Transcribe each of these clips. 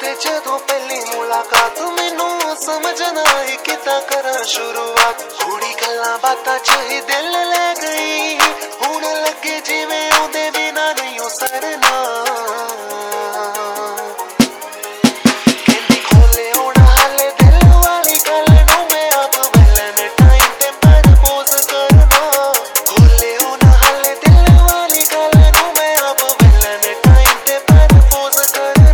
ते जदों पहली मुलाकात मैनू समझ ना आई किता करा शुरुआत थोड़ी गल्लां बातां च ही दिल ले गई हुण लगे जिवें ओदे बिना नहीं ओ सरना कहंदी खोले हुण हाले दिल वाली गल नूं मैं आप वेलन टाइम ते प्रपोज करना खोले हुण हाले दिल वाली गल नूं मैं आप वेलन टाइम ते प्रपोज करना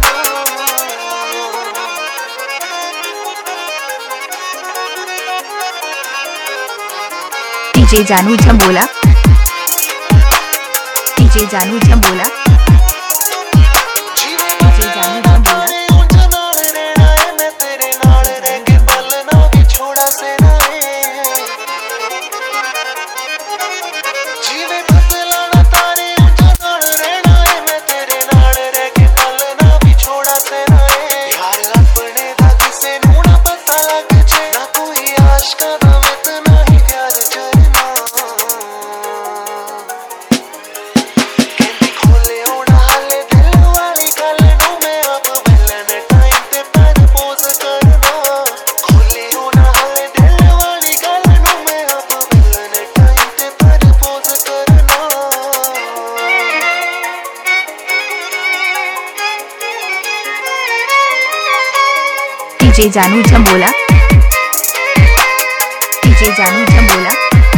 डीजे जानू झंबोला, डीजे जानू झंबोला, डीजे जानू झंबोला। डीजे जानू झंबोला, डीजे जानू झंबोला।